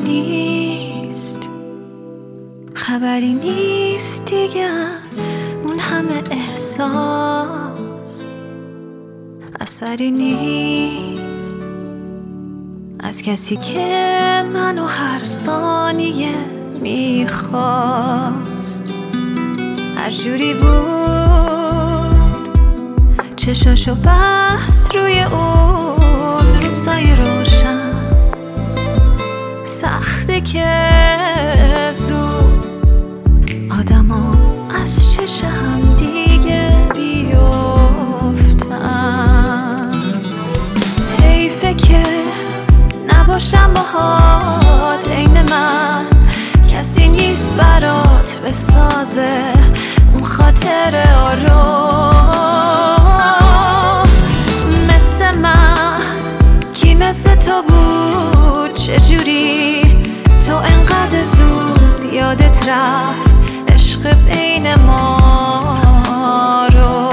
خبری نیست دیگه از اون همه احساس، اثری نیست از کسی که منو هر ثانیه میخواست. هر جوری بود چشاشو بست روی اون روزای روشن، سخته که زود آدما از چش هم دیگه بیفتن. حیفه که نباشم باهات عین من، کسی نیست برات بسازه اون خاطر آرام. مثل من کی مثل تو بود، چجوری تو انقدر زود یادت رفت عشق بین ما رو.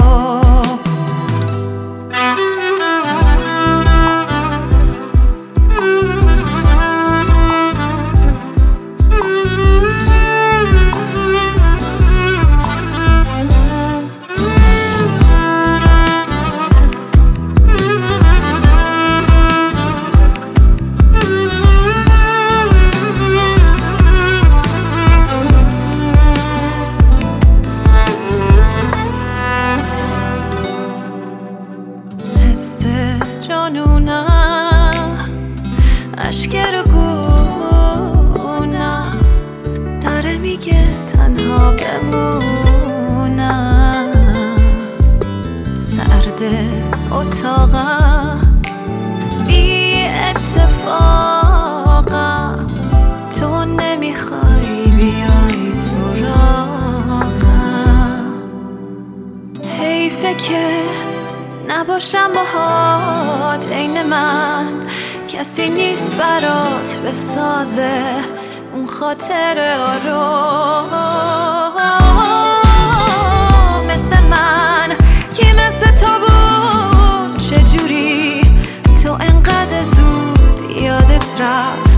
جانونم اشکر گونم داره میگه تنها بمونم. سرد اتاقم بی اتفاقم، تو نمیخوای بیای سراغم. حیفه که نباشم باهات عین من، کسی نیست برات بسازه اون خاطر آرام. مثل من کی مثل تو بود، چجوری تو انقدر زود یادت رفت